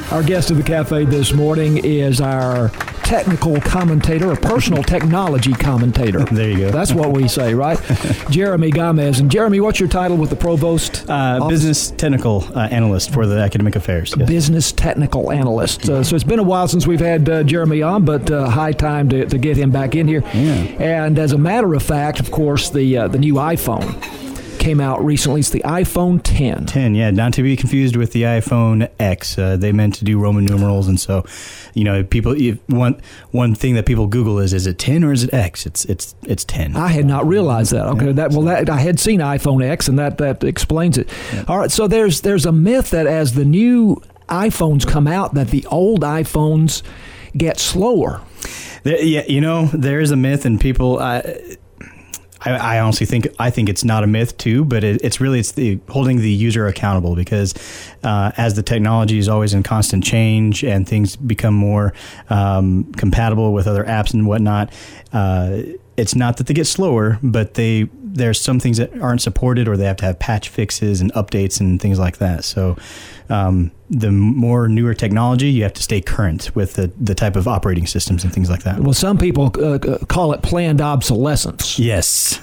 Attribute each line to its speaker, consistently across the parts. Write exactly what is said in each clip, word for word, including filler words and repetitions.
Speaker 1: Our guest of the cafe this morning is our technical commentator, a personal technology commentator.
Speaker 2: There you go.
Speaker 1: That's what we say, right? Jeremy Gomez. And Jeremy, what's your title with the provost?
Speaker 2: Uh, business technical uh, analyst for the academic affairs. Yes.
Speaker 1: Business technical analyst. Uh, so it's been a while since we've had uh, Jeremy on, but uh, high time to, to get him back in here.
Speaker 2: Yeah.
Speaker 1: And as a matter of fact, of course, the uh, the new iPhone came out recently. It's the iPhone ten.
Speaker 2: ten, yeah, not to be confused with the iPhone X. Uh, they meant to do Roman numerals, and so, you know, people. If one one thing that people Google is, is it ten or is it X? It's it's it's ten.
Speaker 1: I had not realized that. Okay,
Speaker 2: yeah,
Speaker 1: that well, that, I had seen iPhone X, and that that explains it. Yeah. All right, so there's there's a myth that as the new iPhones come out, that the old iPhones get slower.
Speaker 2: There, yeah, you know, there is a myth, and people. Uh, I, I honestly think I think it's not a myth too, but it, it's really it's the holding the user accountable, because uh, as the technology is always in constant change and things become more um, compatible with other apps and whatnot, uh, it's not that they get slower, but they there's some things that aren't supported, or they have to have patch fixes and updates and things like that. So um, the more newer technology, you have to stay current with the, the type of operating systems and things like that.
Speaker 1: Well, some people uh, call it planned obsolescence.
Speaker 2: Yes.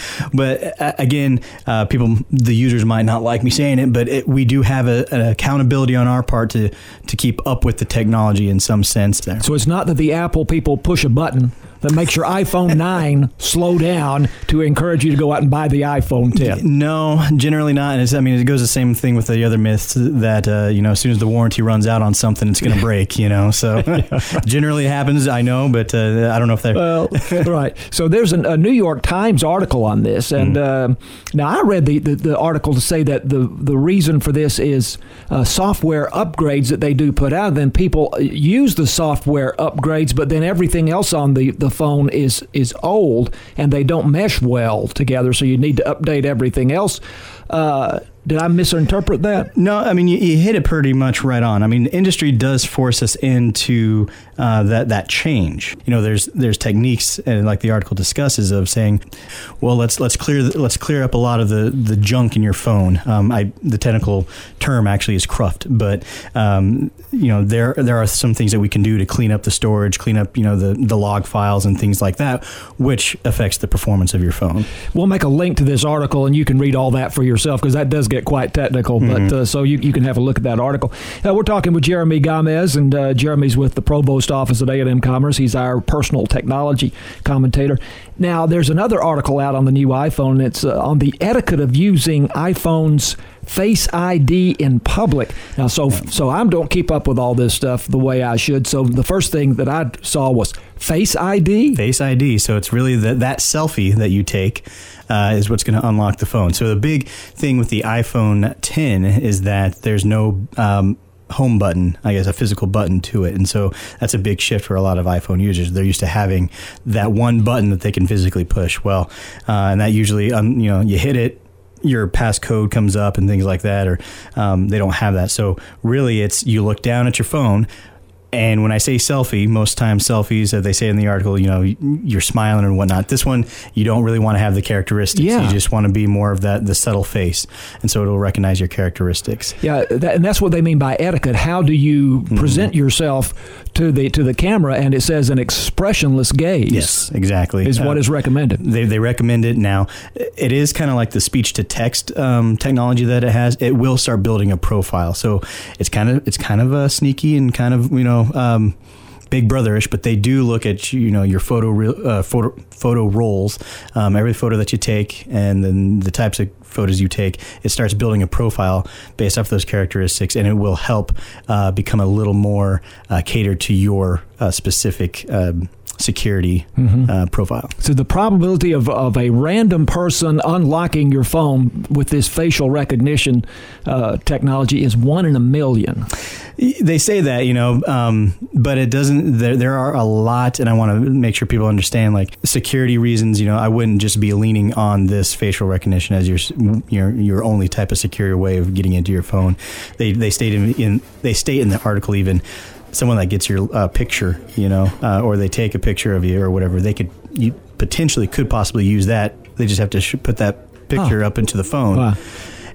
Speaker 2: But uh, again, uh, people, the users might not like me saying it, but it, we do have a, an accountability on our part to, to keep up with the technology in some sense there.
Speaker 1: So it's not that the Apple people push a button that makes your iPhone nine slow down to encourage you to go out and buy the iPhone ten.
Speaker 2: No, generally not. And it's, I mean, it goes the same thing with the other myths that, uh, you know, as soon as the warranty runs out on something, it's going to break, you know. So generally it happens, I know, but uh, I don't know if they're...
Speaker 1: Well, right. So there's an, a New York Times article on this. And mm. uh, now I read the, the, the article to say that the, the reason for this is uh, software upgrades that they do put out. Then people use the software upgrades, but then everything else on the, the phone is is old and they don't mesh well together, so you need to update everything else. Uh, did I misinterpret that?
Speaker 2: No, I mean, you, you hit it pretty much right on. I mean, industry does force us into uh, that that change. You know, there's there's techniques, and like the article discusses, of saying, well, let's let's clear let's clear up a lot of the, the junk in your phone. Um, I the technical term actually is cruft, but um, you know, there there are some things that we can do to clean up the storage, clean up you know the the log files and things like that, which affects the performance of your phone.
Speaker 1: We'll make a link to this article, and you can read all that for yourself, because that does get quite technical, mm-hmm. but uh, so you, you can have a look at that article. Uh, we're talking with Jeremy Gomez, and uh, Jeremy's with the Provost Office at A and M Commerce. He's our personal technology commentator. Now, there's another article out on the new iPhone. It's uh, on the etiquette of using iPhone's Face I D in public. Now, so so I don't keep up with all this stuff the way I should. So the first thing that I saw was Face I D.
Speaker 2: Face I D. So it's really the, that selfie that you take uh, is what's going to unlock the phone. So the big thing with the iPhone ten is that there's no um, home button, I guess, a physical button to it. And so that's a big shift for a lot of iPhone users. They're used to having that one button that they can physically push. Well, uh, and that usually, um, you know, you hit it, your passcode comes up and things like that, or um, they don't have that. So really, it's you look down at your phone, and when I say selfie, most times selfies, as they say in the article, you know, you're smiling and whatnot. This one, you don't really want to have the characteristics.
Speaker 1: Yeah.
Speaker 2: You just want to be more of that the subtle face, and so it'll recognize your characteristics.
Speaker 1: Yeah, that, and that's what they mean by etiquette. How do you mm-hmm. present yourself to the to the camera? And it says an expressionless gaze.
Speaker 2: Yes, exactly.
Speaker 1: Is uh, what is recommended.
Speaker 2: They they recommend it now. It is kind of like the speech to text um, technology that it has. It will start building a profile, so it's kind of it's kind of uh, sneaky and kind of you know. Um, Big Brother-ish, but they do look at you know your photo uh, photo photo rolls, um, every photo that you take, and then the types of photos you take. It starts building a profile based off those characteristics, and it will help uh, become a little more uh, catered to your uh, specific um, security mm-hmm. uh, profile.
Speaker 1: So the probability of, of a random person unlocking your phone with this facial recognition uh, technology is one in a million.
Speaker 2: They say that, you know, um, but it doesn't, there, there are a lot, and I want to make sure people understand, like, security reasons, you know, I wouldn't just be leaning on this facial recognition as your your, your only type of secure way of getting into your phone. They they state in, in they state in the article even, someone that gets your uh, picture, you know, uh, or they take a picture of you or whatever, they could, you potentially could possibly use that. They just have to sh- put that picture oh. up into the phone.
Speaker 1: Wow.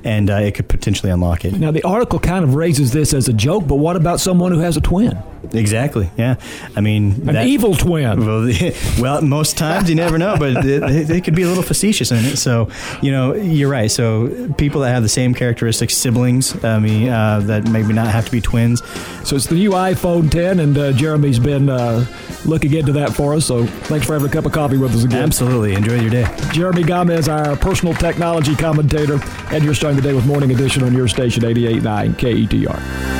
Speaker 2: and uh, it could potentially unlock it.
Speaker 1: Now, the article kind of raises this as a joke, but what about someone who has a twin?
Speaker 2: Exactly. Yeah. I mean,
Speaker 1: an
Speaker 2: that,
Speaker 1: evil twin.
Speaker 2: Well, well, most times you never know, but they, they could be a little facetious in it. So, you know, you're right. So people that have the same characteristics, siblings, I mean, uh, that maybe not have to be twins.
Speaker 1: So it's the new iPhone ten, and uh, Jeremy's been uh, looking into that for us. So thanks for having a cup of coffee with us again.
Speaker 2: Absolutely. Enjoy your day.
Speaker 1: Jeremy Gamez, our personal technology commentator, and you're starting the day with Morning Edition on your station, eighty-eight point nine K E T R.